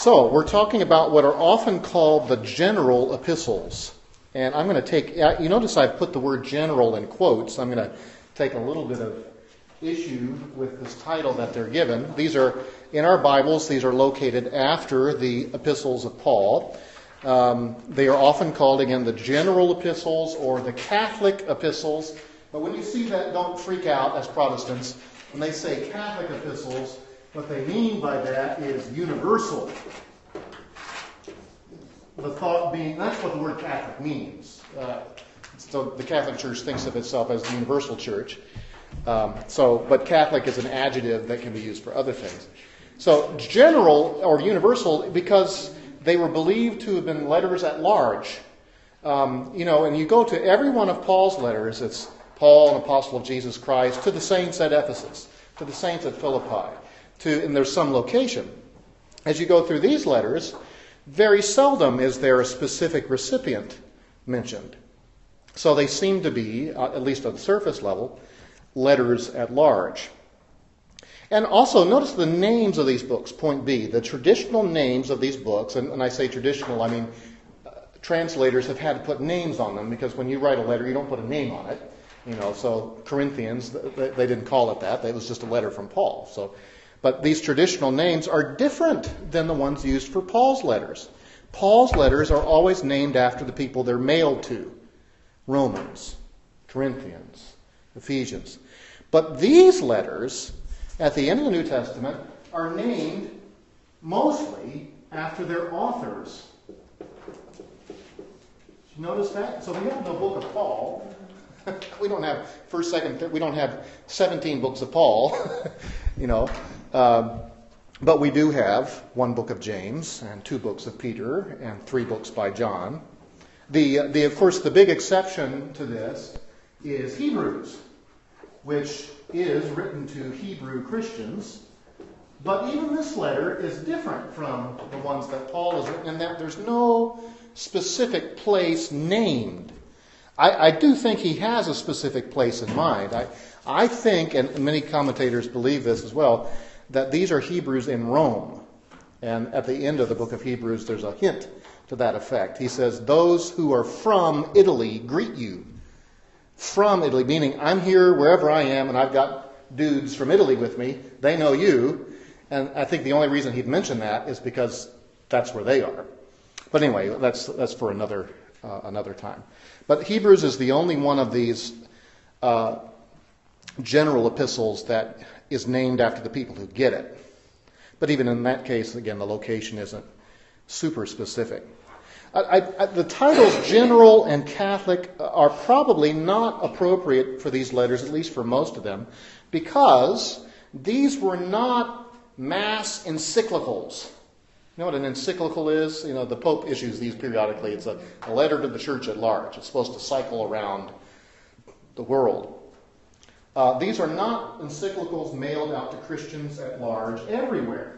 So, we're talking about what are often called the general epistles. And I'm going to take, you notice I've put the word general in quotes. I'm going to take a little bit of issue with this title that they're given. These are, in our Bibles, these are located after the epistles of Paul. They are often called, again, the general epistles or the Catholic epistles. But when you see that, don't freak out as Protestants. When they say Catholic epistles, what they mean by that is universal. The thought being, that's what the word Catholic means. So the Catholic Church thinks of itself as the universal church. But Catholic is an adjective that can be used for other things. So general or universal, because they were believed to have been letters at large. And you go to every one of Paul's letters, it's Paul, an apostle of Jesus Christ, to the saints at Ephesus, to the saints at Philippi, and there's some location. As you go through these letters, very seldom is there a specific recipient mentioned. So they seem to be, at least on the surface level, letters at large. And also, notice the names of these books, point B, the traditional names of these books, and when I say traditional, I mean translators have had to put names on them, because when you write a letter, you don't put a name on it. So Corinthians, they didn't call it that. It was just a letter from Paul. But these traditional names are different than the ones used for Paul's letters. Paul's letters are always named after the people they're mailed to. Romans, Corinthians, Ephesians. But these letters, at the end of the New Testament, are named mostly after their authors. Did you notice that? So we have no book of Paul. We don't have first, second, third. We don't have 17 books of Paul, but we do have one book of James and 2 books of Peter and 3 books by John. Of course, the big exception to this is Hebrews, which is written to Hebrew Christians. But even this letter is different from the ones that Paul has written in that there's no specific place named. I do think he has a specific place in mind. I think, and many commentators believe this as well, that these are Hebrews in Rome. And at the end of the book of Hebrews, there's a hint to that effect. He says, those who are from Italy greet you. From Italy, meaning I'm here wherever I am, and I've got dudes from Italy with me. They know you. And I think the only reason he'd mention that is because that's where they are. But anyway, that's for another time. But Hebrews is the only one of these general epistles that is named after the people who get it. But even in that case, again, the location isn't super specific. The titles general and Catholic are probably not appropriate for these letters, at least for most of them, because these were not mass encyclicals. You know what an encyclical is? The Pope issues these periodically. It's a letter to the church at large. It's supposed to cycle around the world. These are not encyclicals mailed out to Christians at large everywhere.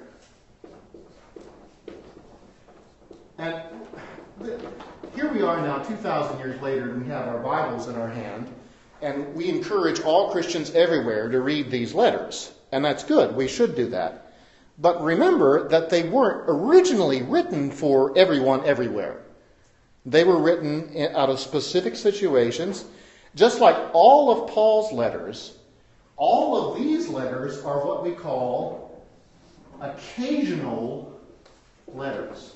And here we are now, 2,000 years later, and we have our Bibles in our hand, and we encourage all Christians everywhere to read these letters. And that's good. We should do that. But remember that they weren't originally written for everyone everywhere. They were written out of specific situations. Just like all of Paul's letters, all of these letters are what we call occasional letters.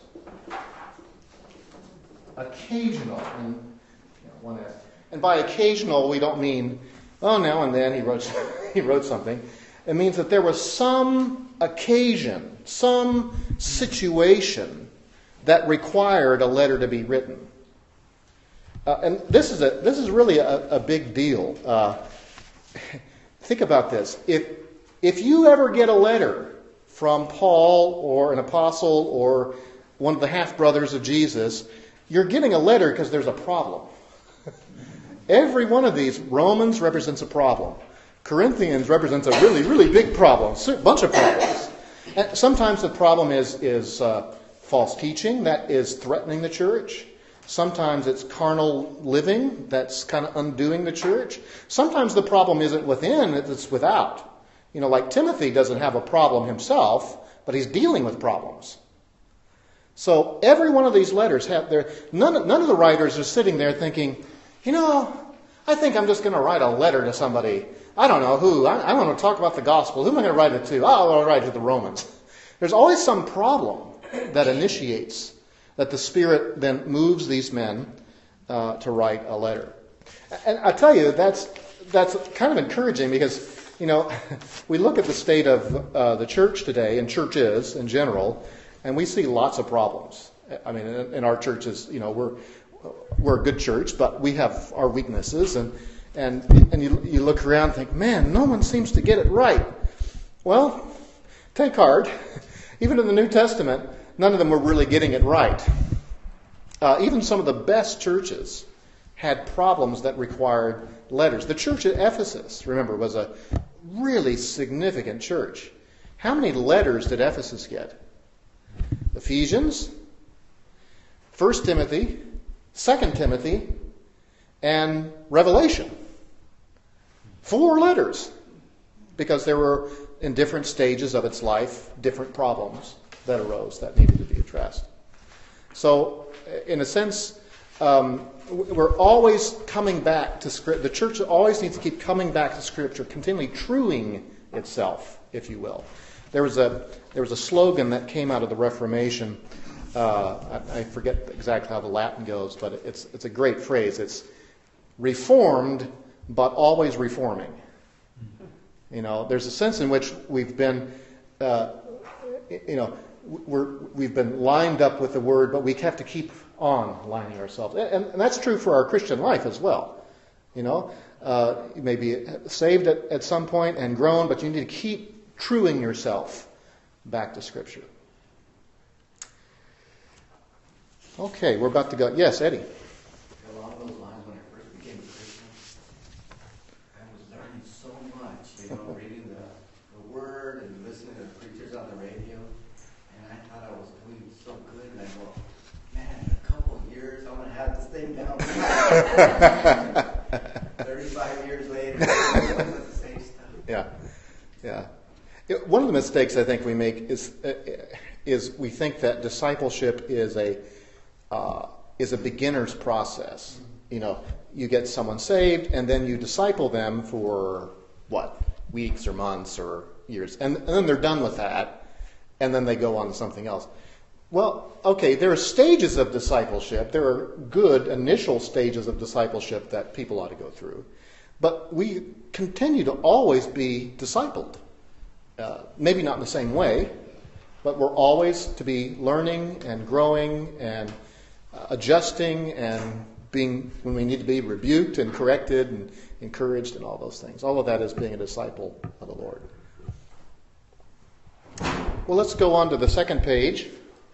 Occasional. And by occasional, we don't mean, now and then he wrote something. It means that there was some occasion, some situation that required a letter to be written. And this is really a big deal. Think about this. If you ever get a letter from Paul or an apostle or one of the half-brothers of Jesus, you're getting a letter because there's a problem. Every one of these, Romans represents a problem. Corinthians represents a really, really big problem, a bunch of problems. And sometimes the problem is false teaching that is threatening the church. Sometimes it's carnal living that's kind of undoing the church. Sometimes the problem isn't within, it's without. Like Timothy doesn't have a problem himself, but he's dealing with problems. So every one of these letters have none of the writers are sitting there thinking, I think I'm just going to write a letter to somebody. I don't know who. I want to talk about the gospel. Who am I going to write it to? Oh, I'll write it to the Romans. There's always some problem that initiates, that the Spirit then moves these men to write a letter. And I tell you, that's kind of encouraging because, we look at the state of the church today, and churches in general, and we see lots of problems. I mean, in our churches, we're a good church, but we have our weaknesses, and you look around and think, man, no one seems to get it right. Well, take heart. Even in the New Testament, none of them were really getting it right. Even some of the best churches had problems that required letters. The church at Ephesus, remember, was a really significant church. How many letters did Ephesus get? Ephesians, 1 Timothy, 2 Timothy, and Revelation. 4 letters. Because there were, in different stages of its life, different problems that arose that needed to be addressed. So, in a sense, we're always coming back to Scripture. The church always needs to keep coming back to Scripture, continually truing itself, if you will. There was a slogan that came out of the Reformation. I forget exactly how the Latin goes, but it's a great phrase. It's reformed, but always reforming. There's a sense in which we've been, we've been lined up with the Word, but we have to keep on lining ourselves. And that's true for our Christian life as well. You may be saved at some point and grown, but you need to keep truing yourself back to Scripture. Okay, we're about to go. Yes, Eddie. Along those lines, when I first became a Christian, I was learning so much, reading the Word and listening to the preachers on the radio, and I thought I was doing so good, and I go, man, in a couple of years, I'm going to have this thing down. 35 years later, I'm doing the same stuff. Yeah. One of the mistakes I think we make is we think that discipleship is a beginner's process. You get someone saved, and then you disciple them for, weeks or months or years. And then they're done with that, and then they go on to something else. Well, okay, there are stages of discipleship. There are good initial stages of discipleship that people ought to go through. But we continue to always be discipled. Maybe not in the same way, but we're always to be learning and growing and adjusting and being, when we need to be, rebuked and corrected and encouraged and all those things. All of that is being a disciple of the Lord. Well, let's go on to the second page.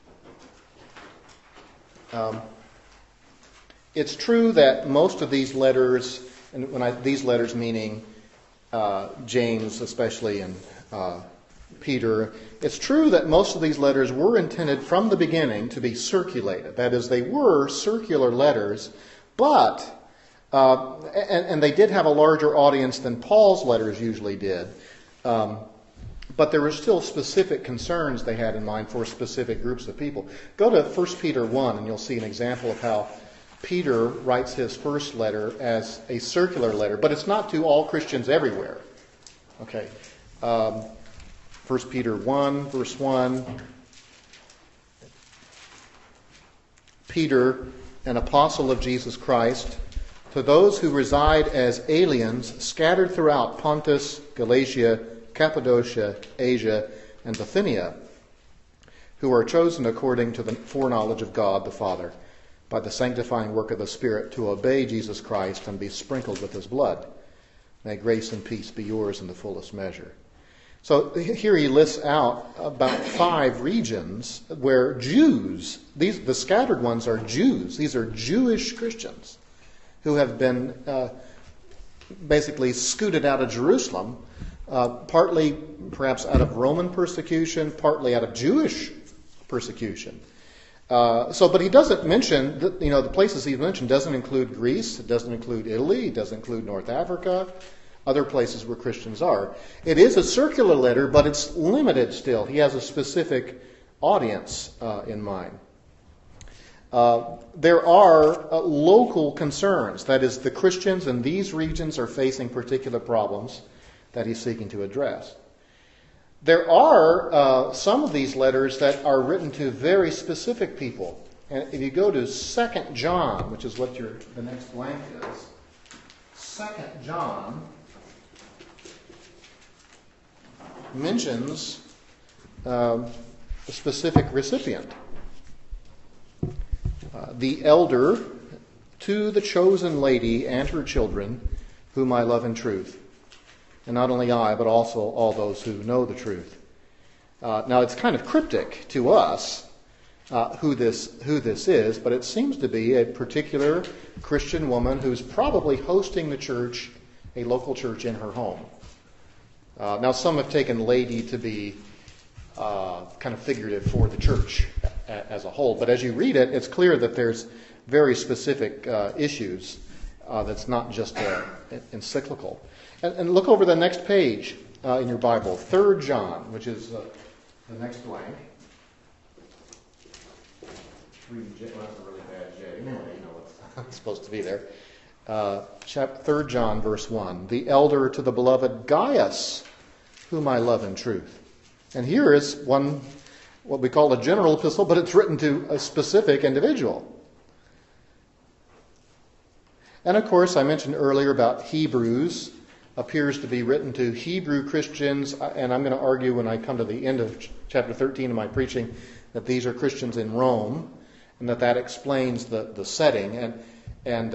It's true that most of these letters, and these letters meaning James especially and Peter, it's true that most of these letters were intended from the beginning to be circulated. That is, they were circular letters, but and they did have a larger audience than Paul's letters usually did. But there were still specific concerns they had in mind for specific groups of people. Go to 1 Peter 1 and you'll see an example of how Peter writes his first letter as a circular letter, but it's not to all Christians everywhere. Okay. 1 Peter 1, verse 1. Peter, an apostle of Jesus Christ, to those who reside as aliens scattered throughout Pontus, Galatia, Cappadocia, Asia, and Bithynia, who are chosen according to the foreknowledge of God the Father, by the sanctifying work of the Spirit, to obey Jesus Christ and be sprinkled with His blood. May grace and peace be yours in the fullest measure. So here he lists out about 5 regions where Jews, the scattered ones are Jews. These are Jewish Christians who have been basically scooted out of Jerusalem, partly perhaps out of Roman persecution, partly out of Jewish persecution. But he doesn't mention, the places he mentioned doesn't include Greece, it doesn't include Italy, it doesn't include North Africa, other places where Christians are. It is a circular letter, but it's limited still. He has a specific audience in mind. There are local concerns. That is, the Christians in these regions are facing particular problems that he's seeking to address. There are some of these letters that are written to very specific people. And if you go to 2 John, which is what the next blank is, 2 John mentions a specific recipient. The elder to the chosen lady and her children, whom I love in truth. And not only I, but also all those who know the truth. Now, it's kind of cryptic to us who this is, but it seems to be a particular Christian woman who's probably hosting the church, a local church in her home. Now, some have taken lady to be kind of figurative for the church as a whole, but as you read it, it's clear that there's very specific issues that's not just encyclical. And look over the next page in your Bible, 3 John, which is the next blank. 3J, well, that's a really bad J. Anyway, you know what's supposed to be there. 3 John, verse 1. The elder to the beloved Gaius, whom I love in truth. And here is one, what we call a general epistle, but it's written to a specific individual. And of course, I mentioned earlier about Hebrews, appears to be written to Hebrew Christians, and I'm going to argue when I come to the end of chapter 13 of my preaching that these are Christians in Rome, and that explains the setting. And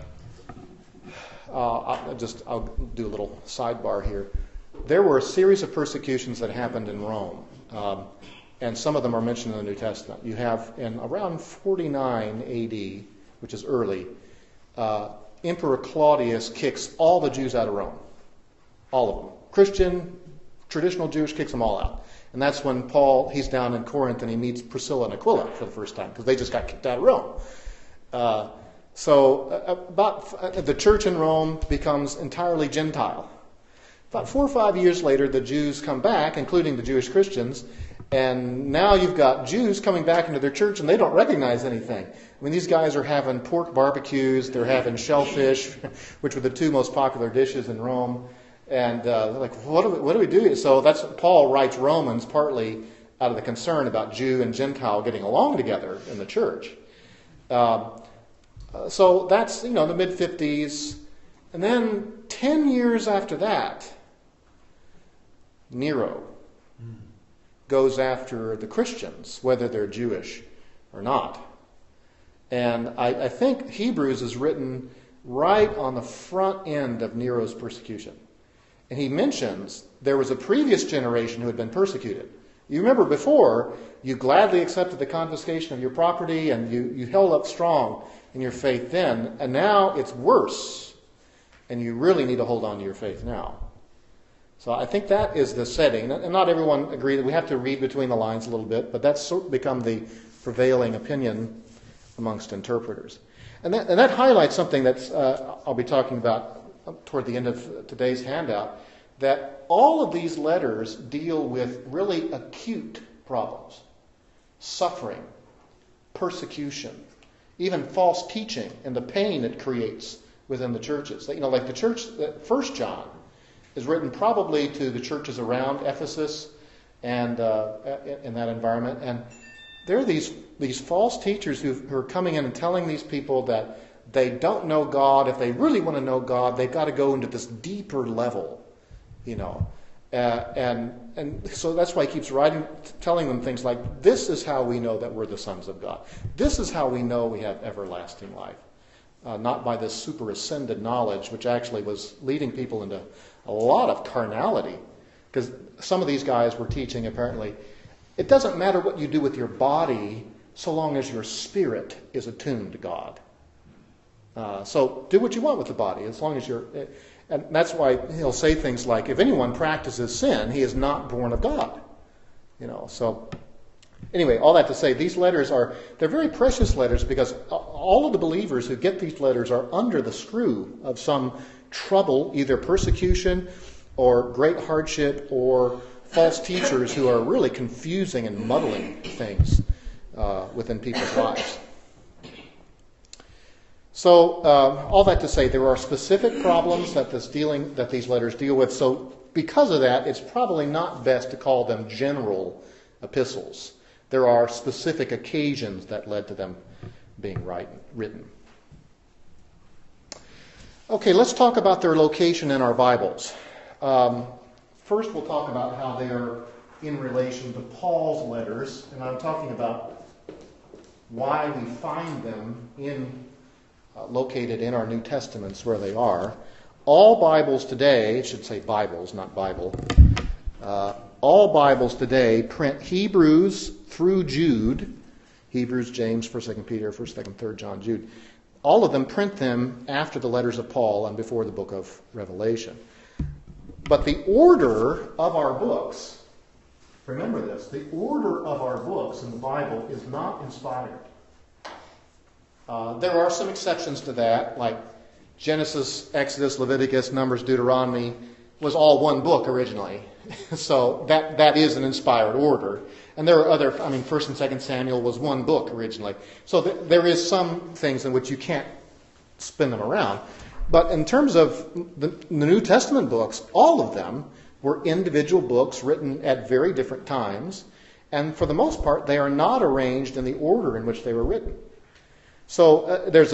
I'll do a little sidebar here. There were a series of persecutions that happened in Rome, and some of them are mentioned in the New Testament. You have in around 49 A.D., which is early, Emperor Claudius kicks all the Jews out of Rome. All of them. Christian, traditional Jewish, kicks them all out. And that's when Paul, he's down in Corinth and he meets Priscilla and Aquila for the first time, because they just got kicked out of Rome. The church in Rome becomes entirely Gentile. About 4 or 5 years later, the Jews come back, including the Jewish Christians, and now you've got Jews coming back into their church and they don't recognize anything. I mean, these guys are having pork barbecues, they're having shellfish, which were the 2 most popular dishes in Rome. And they're like, what do we do? So that's Paul writes Romans partly out of the concern about Jew and Gentile getting along together in the church. So that's, the mid-50s. And then 10 years after that, Nero goes after the Christians, whether they're Jewish or not. And I think Hebrews is written right on the front end of Nero's persecution. And he mentions there was a previous generation who had been persecuted. You remember before, you gladly accepted the confiscation of your property and you held up strong in your faith then, and now it's worse. And you really need to hold on to your faith now. So I think that is the setting. And not everyone agree that we have to read between the lines a little bit, but that's become the prevailing opinion amongst interpreters. And that highlights something that I'll be talking about toward the end of today's handout, that all of these letters deal with really acute problems. Suffering, persecution, even false teaching, and the pain it creates within the churches. Like the church, 1 John, is written probably to the churches around Ephesus and in that environment. And there are these false teachers who are coming in and telling these people that they don't know God. If they really want to know God, they've got to go into this deeper level, And so that's why he keeps telling them things like, this is how we know that we're the sons of God. This is how we know we have everlasting life. Not by this super ascended knowledge, which actually was leading people into a lot of carnality. Because some of these guys were teaching, apparently, it doesn't matter what you do with your body so long as your spirit is attuned to God. So do what you want with the body, as long as you're... And that's why he'll say things like, if anyone practices sin, he is not born of God. So anyway, all that to say, these letters they're very precious letters, because all of the believers who get these letters are under the screw of some trouble, either persecution or great hardship or false teachers who are really confusing and muddling things within people's lives. So all that to say, there are specific problems that these letters deal with. So because of that, it's probably not best to call them general epistles. There are specific occasions that led to them being written. Okay, let's talk about their location in our Bibles. First, we'll talk about how they are in relation to Paul's letters, and I'm talking about why we find them located in our New Testaments where they are. All Bibles today, it should say Bibles, not Bible, all Bibles today print Hebrews through Jude, Hebrews, James, 1st, 2nd Peter, 1st, 2nd, 3rd John, Jude. All of them print them after the letters of Paul and before the book of Revelation. But the order of our books, remember this, the order of our books in the Bible is not inspired. There are some exceptions to that, like Genesis, Exodus, Leviticus, Numbers, Deuteronomy was all one book originally. So that is an inspired order. And there are other, 1st and 2nd Samuel was one book originally. So there is some things in which you can't spin them around. But in terms of the New Testament books, all of them were individual books written at very different times. And for the most part, they are not arranged in the order in which they were written. So there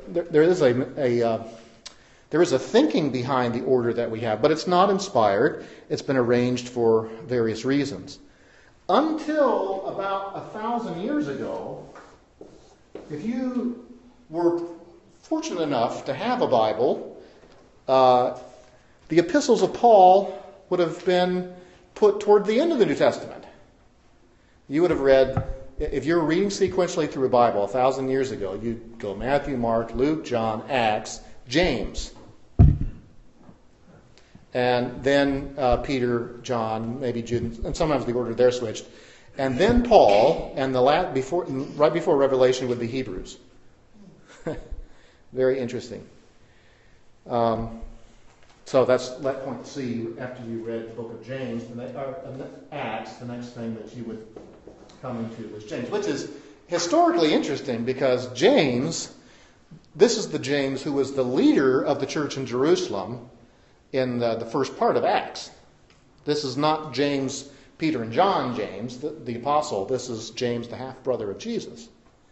is a thinking behind the order that we have, but it's not inspired. It's been arranged for various reasons. Until about 1,000 years ago, if you were fortunate enough to have a Bible, the epistles of Paul would have been put toward the end of the New Testament. You would have read, if you're reading sequentially through a Bible 1,000 years ago, you'd go Matthew, Mark, Luke, John, Acts, James. And then Peter, John, maybe Jude, and sometimes the order there switched. And then Paul, and right before Revelation would be Hebrews. Very interesting. So that's that point C. After you read the book of James, Acts, the next thing that you would come into was James, which is historically interesting because James, this is the James who was the leader of the church in Jerusalem in the first part of Acts. This is not James, Peter, and John James, the apostle. This is James, the half-brother of Jesus.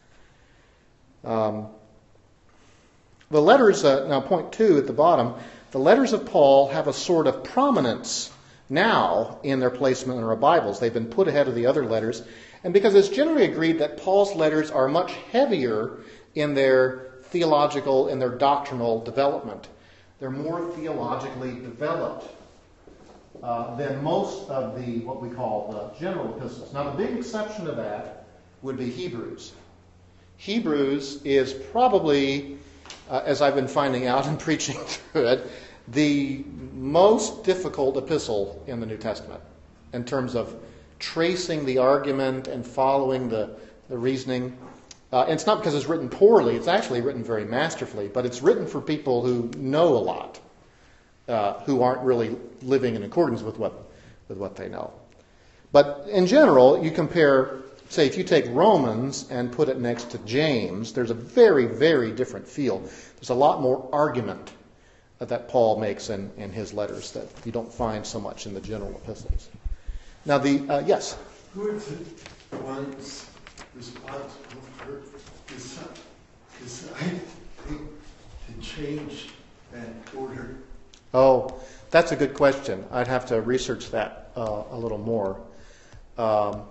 The letters, now point 2 at the bottom, the letters of Paul have a sort of prominence now in their placement in our Bibles. They've been put ahead of the other letters. And because it's generally agreed that Paul's letters are much heavier in their theological and their doctrinal development. They're more theologically developed than most of what we call the general epistles. Now, the big exception to that would be Hebrews. Hebrews is probably, as I've been finding out and preaching through it, the most difficult epistle in the New Testament in terms of tracing the argument and following the reasoning. And it's not because it's written poorly. It's actually written very masterfully. But it's written for people who know a lot, who aren't really living in accordance with what they know. But in general, you compare, say, if you take Romans and put it next to James, there's a very, very different feel. There's a lot more argument that Paul makes in his letters that you don't find so much in the general epistles. Now, yes? Who are the ones responsible for deciding to change that order? Oh, that's a good question. I'd have to research that a little more. So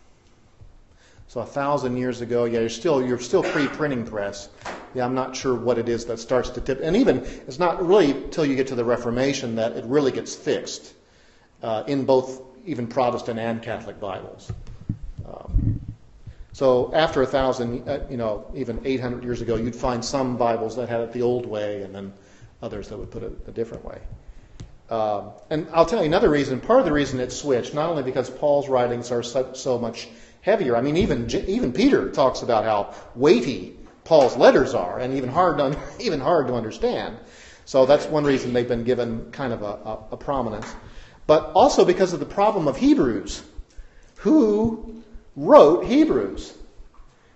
1,000 years ago, yeah, you're still pre-printing press. Yeah, I'm not sure what it is that starts to tip. And even, it's not really till you get to the Reformation that it really gets fixed in both even Protestant and Catholic Bibles. So after 1,000, even 800 years ago, you'd find some Bibles that had it the old way and then others that would put it a different way. And I'll tell you another reason. Part of the reason it switched, not only because Paul's writings are so much heavier. I mean, even Peter talks about how weighty Paul's letters are, and even hard to understand. So that's one reason they've been given kind of a prominence. But also because of the problem of Hebrews. Who wrote Hebrews?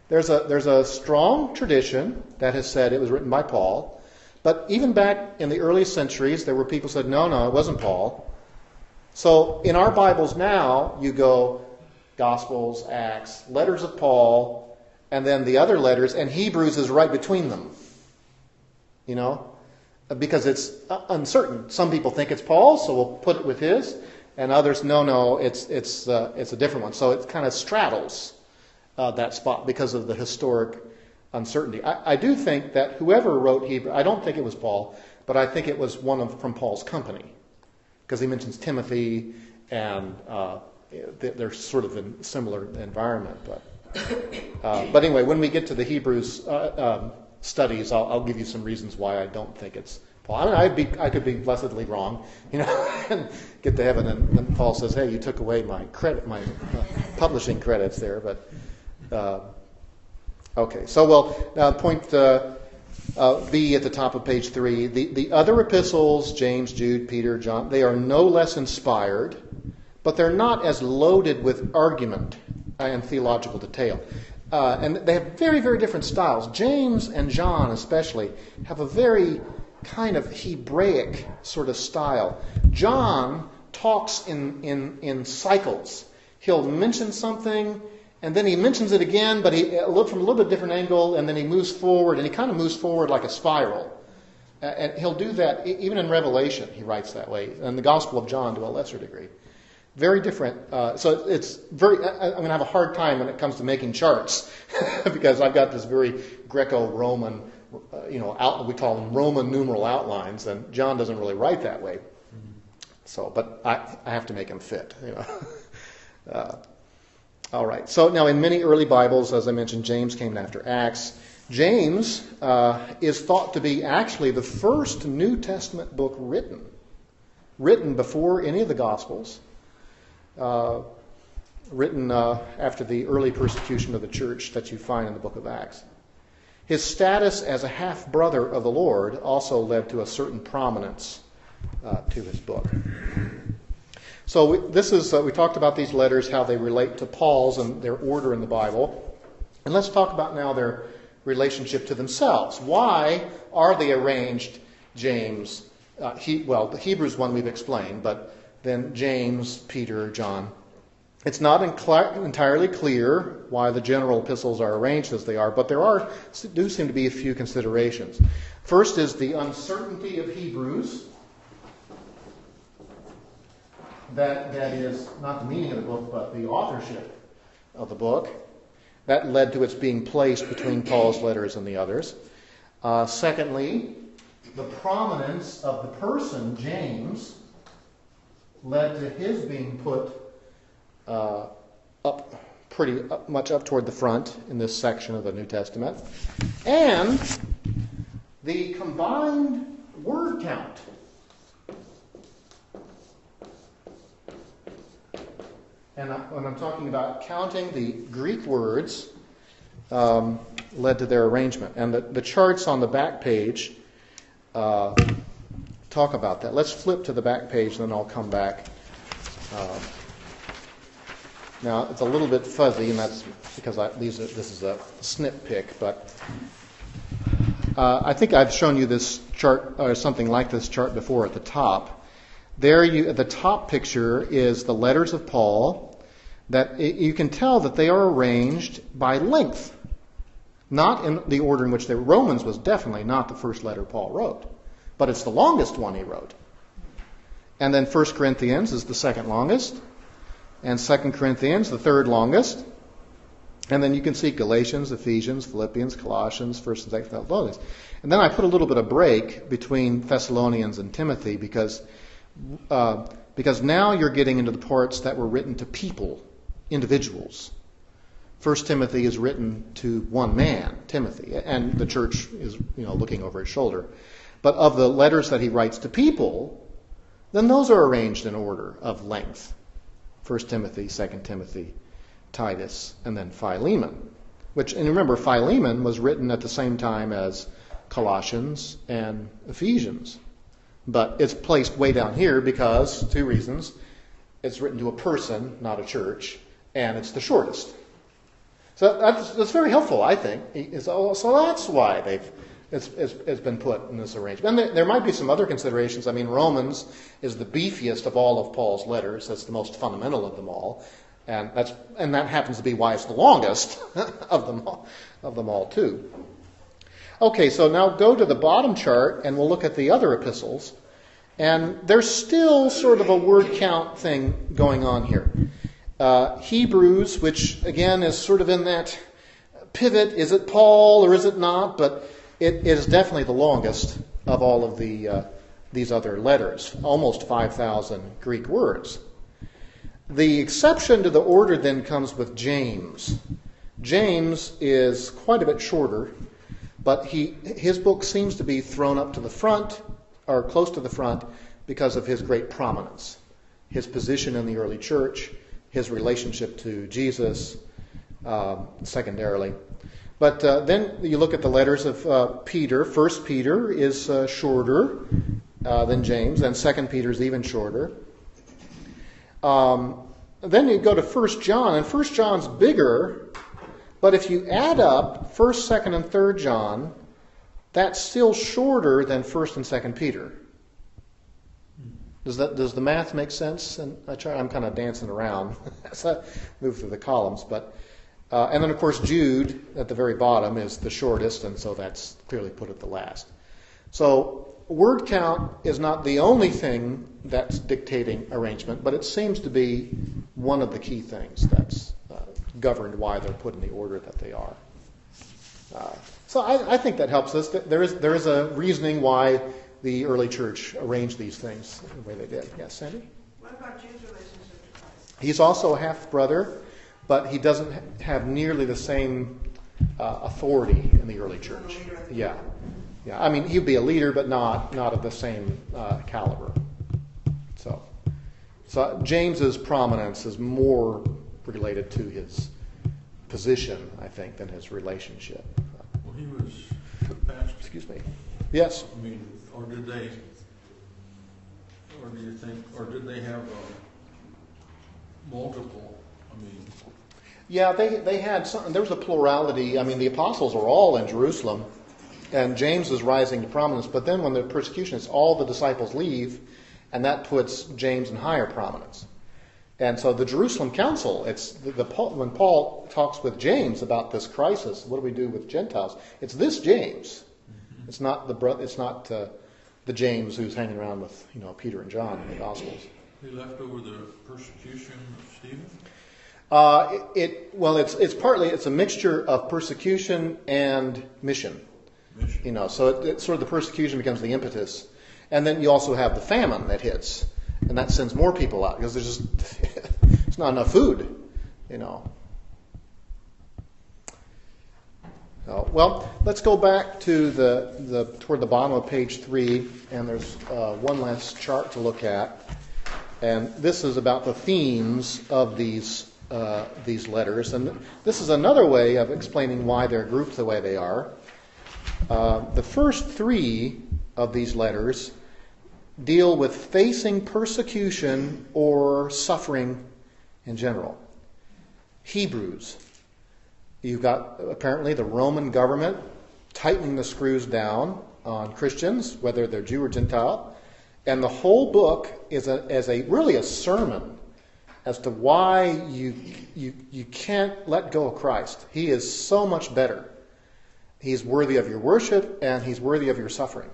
There's a strong tradition that has said it was written by Paul, but even back in the early centuries, there were people who said, no, it wasn't Paul. So in our Bibles now, you go Gospels, Acts, letters of Paul, and then the other letters, and Hebrews is right between them. You know, because it's uncertain. Some people think it's Paul, so we'll put it with his, and others, no, it's a different one. So it kind of straddles that spot because of the historic uncertainty. I do think that whoever wrote Hebrew, I don't think it was Paul, but I think it was from Paul's company, because he mentions Timothy, and they're sort of in similar environment. But anyway, when we get to the Hebrews studies, I'll give you some reasons why I don't think it's Paul. I mean, I could be blessedly wrong, you know, and get to heaven, and Paul says, "Hey, you took away my credit, my publishing credits there." But okay, so point B at the top of page 3. The other epistles, James, Jude, Peter, John, they are no less inspired, but they're not as loaded with argument and theological detail. And they have very, very different styles. James and John especially have a very kind of Hebraic sort of style. John talks in cycles. He'll mention something, and then he mentions it again, but from a little bit different angle, and then he moves forward, and he kind of moves forward like a spiral. And he'll do that even in Revelation. He writes that way, and the Gospel of John to a lesser degree. Very different. So it's very. I'm going to have a hard time when it comes to making charts because I've got this very Greco-Roman, we call them Roman numeral outlines, and John doesn't really write that way. So, but I have to make them fit. All right. So now, in many early Bibles, as I mentioned, James came after Acts. James is thought to be actually the first New Testament book written before any of the Gospels. Written after the early persecution of the church that you find in the book of Acts. His status as a half-brother of the Lord also led to a certain prominence to his book. So we talked about these letters, how they relate to Paul's and their order in the Bible. And let's talk about now their relationship to themselves. Why are they arranged, James? The Hebrews one we've explained, but then James, Peter, John. It's not entirely clear why the general epistles are arranged as they are, but there do seem to be a few considerations. First is the uncertainty of Hebrews. That is not the meaning of the book, but the authorship of the book. That led to its being placed between Paul's letters and the others. Secondly, the prominence of the person, James, led to his being put pretty much up toward the front in this section of the New Testament. And the combined word count. And when I'm talking about counting, the Greek words led to their arrangement. And the charts on the back page talk about that. Let's flip to the back page, and then I'll come back. Now, it's a little bit fuzzy, and that's because this is a snip pick, but I think I've shown you this chart, or something like this chart before at the top. There, the top picture is the letters of Paul. You can tell that they are arranged by length, not in the order in which they were. Romans was definitely not the first letter Paul wrote, but it's the longest one he wrote. And then 1 Corinthians is the second longest, and 2 Corinthians the third longest. And then you can see Galatians, Ephesians, Philippians, Colossians, 1st and 2nd Thessalonians. And then I put a little bit of break between Thessalonians and Timothy because now you're getting into the parts that were written to people, individuals. 1 Timothy is written to one man, Timothy, and the church is looking over his shoulder. But of the letters that he writes to people, then those are arranged in order of length. 1 Timothy, 2 Timothy, Titus, and then Philemon. And remember, Philemon was written at the same time as Colossians and Ephesians. But it's placed way down here because, two reasons. It's written to a person, not a church, and it's the shortest. So that's very helpful, I think. So that's why it's been put in this arrangement. And there might be some other considerations. I mean, Romans is the beefiest of all of Paul's letters. That's the most fundamental of them all. And that happens to be why it's the longest of them all too. Okay, so now go to the bottom chart and we'll look at the other epistles. And there's still sort of a word count thing going on here. Hebrews, which again is sort of in that pivot, is it Paul or is it not? But it is definitely the longest of all of these other letters, almost 5,000 Greek words. The exception to the order then comes with James. James is quite a bit shorter, but his book seems to be thrown up to the front, or close to the front, because of his great prominence, his position in the early church, his relationship to Jesus, secondarily. But then you look at the letters of Peter. 1 Peter is shorter than James, and 2 Peter is even shorter. Then you go to 1 John, and 1 John's bigger, but if you add up 1, 2, and 3 John, that's still shorter than 1 and 2 Peter. Does the math make sense? And I'm kind of dancing around as I move through the columns. But and then, of course, Jude at the very bottom is the shortest, and so that's clearly put at the last. So word count is not the only thing that's dictating arrangement, but it seems to be one of the key things that's governed why they're put in the order that they are. So I think that helps us. There is a reasoning why the early church arranged these things the way they did. Yes, Sandy? What about Jude's relationship to Christ? He's also a half-brother, but he doesn't have nearly the same authority in the early church. Yeah. I mean, he'd be a leader, but not of the same caliber. So James's prominence is more related to his position, I think, than his relationship. Well, he was the pastor. Excuse me. Yes. I mean, or do you think, or did they have multiple? I mean, yeah, they had some. There was a plurality. I mean, the apostles are all in Jerusalem, and James is rising to prominence. But then, when the persecution is, all the disciples leave, and that puts James in higher prominence. And so, the Jerusalem Council. It's when Paul talks with James about this crisis. What do we do with Gentiles? It's this James. Mm-hmm. It's not the James who's hanging around with Peter and John in the Gospels. He left over the persecution of Stephen? It's a mixture of persecution and mission. So it's sort of the persecution becomes the impetus, and then you also have the famine that hits, and that sends more people out because there's it's not enough food. Well, let's go back to toward the bottom of page 3, and there's one last chart to look at, and this is about the themes of these letters, and this is another way of explaining why they're grouped the way they are. The first 3 of these letters deal with facing persecution or suffering in general. Hebrews. You've got apparently the Roman government tightening the screws down on Christians, whether they're Jew or Gentile. And the whole book is really a sermon as to why you can't let go of Christ. He is so much better. He's worthy of your worship, and he's worthy of your suffering.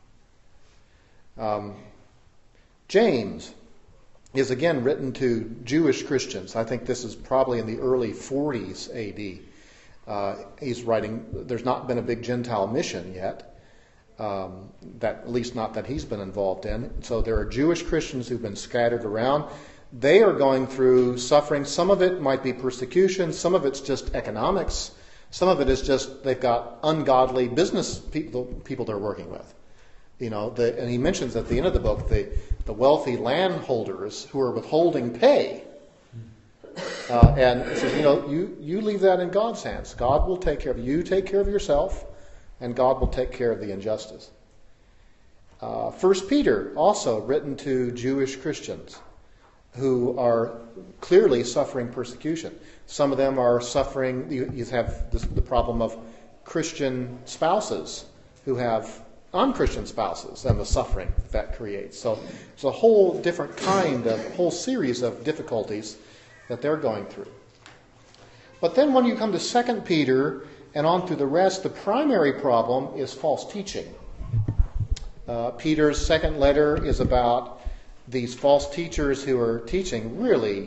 James is again written to Jewish Christians. I think this is probably in the early 40s A.D. He's writing, there's not been a big Gentile mission yet, at least not that he's been involved in. So there are Jewish Christians who've been scattered around. They are going through suffering. Some of it might be persecution. Some of it's just economics. Some of it is just they've got ungodly business people they're working with. And he mentions at the end of the book the wealthy landholders who are withholding pay. And he says, you leave that in God's hands. God will take care of you. You take care of yourself, and God will take care of the injustice. 1 Peter, also written to Jewish Christians. who are clearly suffering persecution. Some of them are suffering, you have the problem of Christian spouses who have unchristian spouses and the suffering that creates. So it's a whole different whole series of difficulties that they're going through. But then when you come to 2 Peter and on through the rest, the primary problem is false teaching. Peter's second letter is about these false teachers who are teaching really,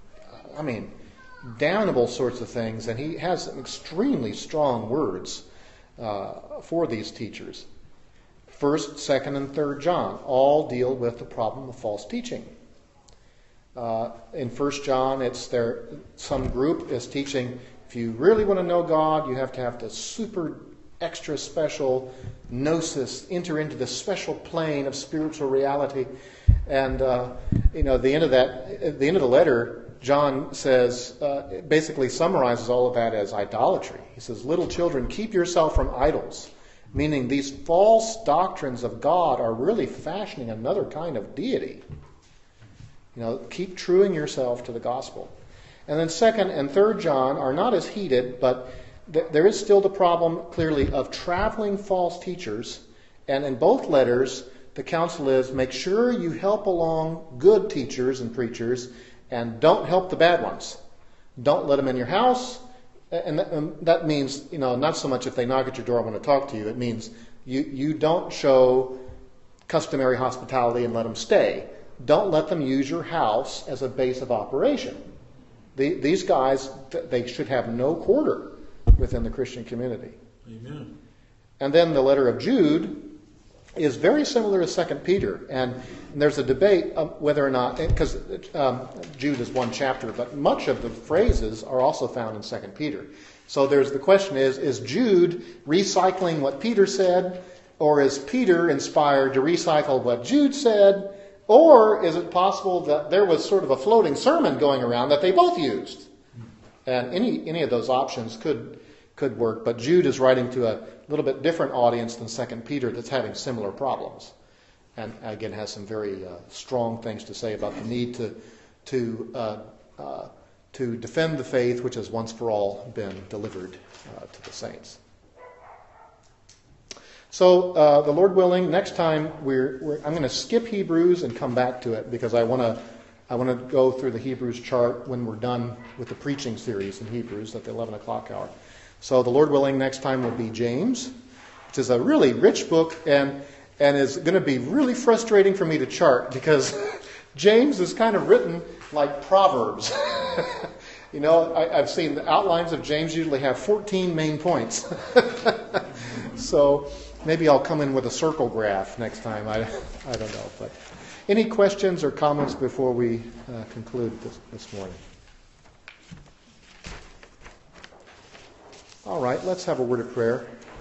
damnable sorts of things, and he has extremely strong words for these teachers. 1st, 2nd, and 3rd John all deal with the problem of false teaching. In 1 John, some group is teaching, if you really want to know God, you have to have this super extra special gnosis, enter into this special plane of spiritual reality. And at the end of the letter, John says, basically summarizes all of that as idolatry. He says, little children, keep yourself from idols. Meaning these false doctrines of God are really fashioning another kind of deity. Keep truing yourself to the gospel. And then 2nd and 3rd John are not as heated, but there is still the problem, clearly, of traveling false teachers. And in both letters, the counsel is make sure you help along good teachers and preachers and don't help the bad ones. Don't let them in your house. And that means, not so much if they knock at your door, I want to talk to you. It means you don't show customary hospitality and let them stay. Don't let them use your house as a base of operation. These guys, they should have no quarter within the Christian community. Amen. And then the letter of Jude is very similar to 2 Peter. And there's a debate whether or not, because Jude is one chapter, but much of the phrases are also found in 2 Peter. So the question is Jude recycling what Peter said, or is Peter inspired to recycle what Jude said, or is it possible that there was sort of a floating sermon going around that they both used? And any of those options could work, but Jude is writing to a little bit different audience than 2 Peter that's having similar problems. And again, has some very strong things to say about the need to defend the faith which has once for all been delivered to the saints. So, the Lord willing, next time I'm going to skip Hebrews and come back to it because I want to go through the Hebrews chart when we're done with the preaching series in Hebrews at the 11 o'clock hour. So, the Lord willing, next time will be James, which is a really rich book and is going to be really frustrating for me to chart because James is kind of written like Proverbs. I've seen the outlines of James usually have 14 main points. So maybe I'll come in with a circle graph next time. I don't know. But any questions or comments before we conclude this morning? All right, let's have a word of prayer.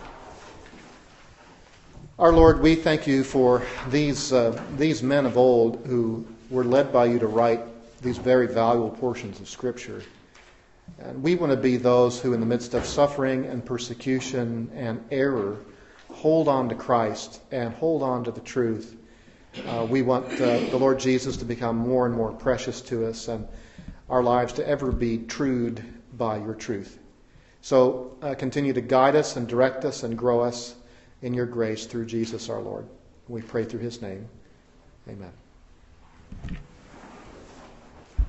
Our Lord, we thank you for these men of old who were led by you to write these very valuable portions of Scripture. And we want to be those who, in the midst of suffering and persecution and error, hold on to Christ and hold on to the truth. We want the Lord Jesus to become more and more precious to us and our lives to ever be trued by your truth. So continue to guide us and direct us and grow us in your grace through Jesus our Lord. We pray through his name. Amen.